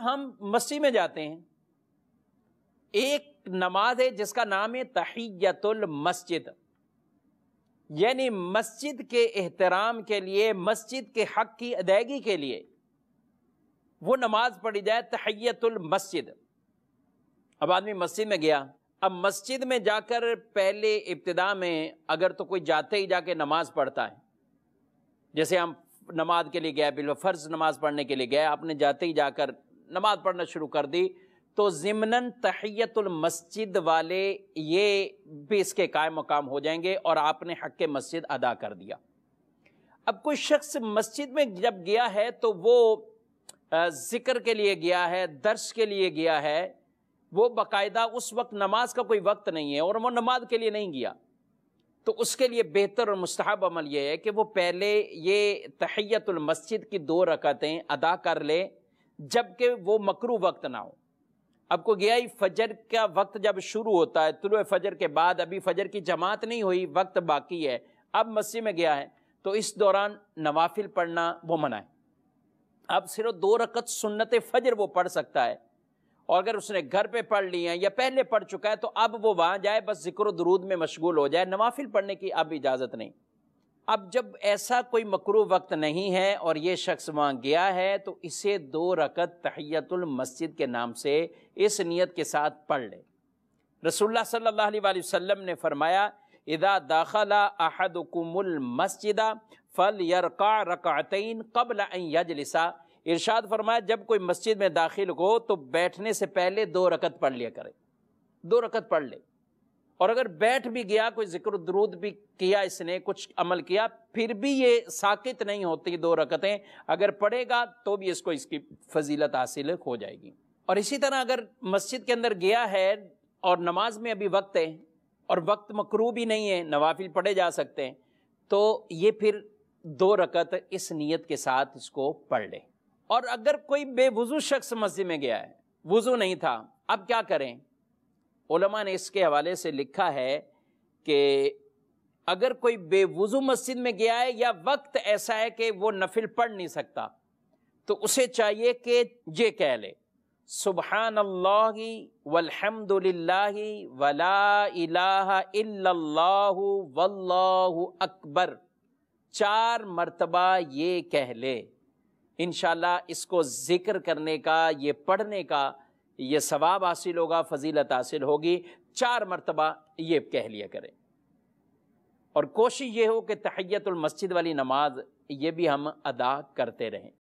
ہم مسجد میں جاتے ہیں، ایک نماز ہے جس کا نام ہے تحیۃ المسجد، یعنی مسجد کے احترام کے لیے، مسجد کے حق کی ادائیگی کے لیے وہ نماز پڑھی جائے، تحیۃ المسجد۔ اب آدمی مسجد میں گیا، اب مسجد میں جا کر پہلے ابتدا میں اگر تو کوئی جاتے ہی جا کے نماز پڑھتا ہے، جیسے ہم نماز کے لیے گئے، بالفرض نماز پڑھنے کے لیے گئے، آپ نے جاتے ہی جا کر نماز پڑھنا شروع کر دی، تو ضمناً تحیۃ المسجد والے یہ بھی اس کے قائم مقام ہو جائیں گے اور آپ نے حق مسجد ادا کر دیا۔ اب کوئی شخص مسجد میں جب گیا ہے تو وہ ذکر کے لیے گیا ہے، درس کے لیے گیا ہے، وہ باقاعدہ اس وقت نماز کا کوئی وقت نہیں ہے اور وہ نماز کے لیے نہیں گیا، تو اس کے لیے بہتر اور مستحب عمل یہ ہے کہ وہ پہلے یہ تحیۃ المسجد کی 2 رکعتیں ادا کر لے جبکہ وہ مکروہ وقت نہ ہو۔ اب کو گیا ہی فجر کا وقت جب شروع ہوتا ہے، طلوع فجر کے بعد ابھی فجر کی جماعت نہیں ہوئی، وقت باقی ہے، اب مسجد میں گیا ہے، تو اس دوران نوافل پڑھنا وہ منع ہے۔ اب صرف 2 رکعت سنت فجر وہ پڑھ سکتا ہے، اور اگر اس نے گھر پہ پڑھ لی ہیں یا پہلے پڑھ چکا ہے تو اب وہ وہاں جائے، بس ذکر و درود میں مشغول ہو جائے، نوافل پڑھنے کی اب اجازت نہیں۔ اب جب ایسا کوئی مکروہ وقت نہیں ہے اور یہ شخص وہاں گیا ہے تو اسے 2 رکعت تحیۃ المسجد کے نام سے اس نیت کے ساتھ پڑھ لے۔ رسول اللہ صلی اللہ علیہ وآلہ وسلم نے فرمایا اذا دخل احدکم المسجد فلیرکع رکعتین قبل ان یجلس، ارشاد فرمایا جب کوئی مسجد میں داخل ہو تو بیٹھنے سے پہلے 2 رکعت پڑھ لیا کرے، 2 رکعت پڑھ لے، اور اگر بیٹھ بھی گیا، کوئی ذکر و درود بھی کیا، اس نے کچھ عمل کیا، پھر بھی یہ ساقط نہیں ہوتی 2 رکعتیں، اگر پڑھے گا تو بھی اس کو اس کی فضیلت حاصل ہو جائے گی۔ اور اسی طرح اگر مسجد کے اندر گیا ہے اور نماز میں ابھی وقت ہے اور وقت مکروہ بھی نہیں ہے، نوافل پڑھے جا سکتے ہیں، تو یہ پھر 2 رکعت اس نیت کے ساتھ اس کو پڑھ لے۔ اور اگر کوئی بے وضو شخص مسجد میں گیا ہے، وضو نہیں تھا، اب کیا کریں؟ علماء نے اس کے حوالے سے لکھا ہے کہ اگر کوئی بے وضو مسجد میں گیا ہے یا وقت ایسا ہے کہ وہ نفل پڑھ نہیں سکتا، تو اسے چاہیے کہ یہ کہہ لے سبحان اللہ والحمد للہ ولا الہ الا اللہ واللہ اکبر، 4 مرتبہ یہ کہہ لے۔ انشاءاللہ اس کو ذکر کرنے کا، یہ پڑھنے کا یہ ثواب حاصل ہوگا، فضیلت حاصل ہوگی، 4 مرتبہ یہ کہہ لیا کرے۔ اور کوشش یہ ہو کہ تحیۃ المسجد والی نماز یہ بھی ہم ادا کرتے رہیں۔